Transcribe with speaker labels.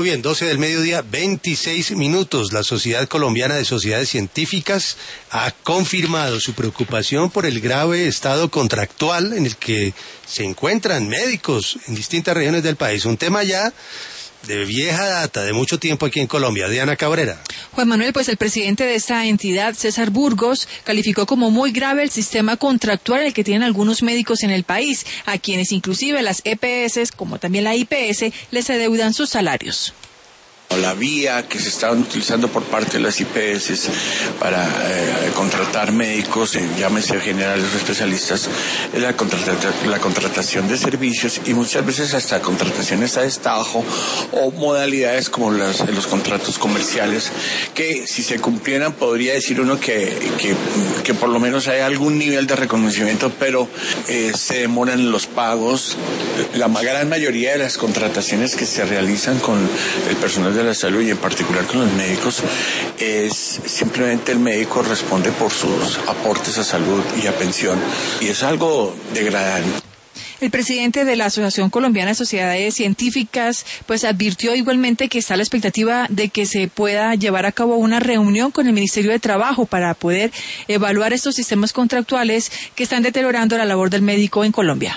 Speaker 1: Muy bien, 12 del mediodía, 26 minutos. La Sociedad Colombiana de Sociedades Científicas ha confirmado su preocupación por el grave estado contractual en el que se encuentran médicos en distintas regiones del país. Un tema ya de vieja data, de mucho tiempo aquí en Colombia. Diana Cabrera.
Speaker 2: Juan Manuel, pues el presidente de esta entidad, César Burgos, calificó como muy grave el sistema contractual en el que tienen algunos médicos en el país, a quienes inclusive las EPS, como también la IPS, les adeudan sus salarios.
Speaker 3: La vía que se está utilizando por parte de las IPS para contratar médicos, llámese generales o especialistas, es la contratación de servicios y muchas veces hasta contrataciones a destajo o modalidades como los contratos comerciales que si se cumplieran podría decir uno que por lo menos hay algún nivel de reconocimiento, pero se demoran los pagos. La gran mayoría de las contrataciones que se realizan con el personal de la salud y en particular con los médicos es simplemente el médico responde por sus aportes a salud y a pensión y es algo degradante.
Speaker 2: El presidente de la Asociación Colombiana de Sociedades Científicas pues advirtió igualmente que está a la expectativa de que se pueda llevar a cabo una reunión con el Ministerio de Trabajo para poder evaluar estos sistemas contractuales que están deteriorando la labor del médico en Colombia.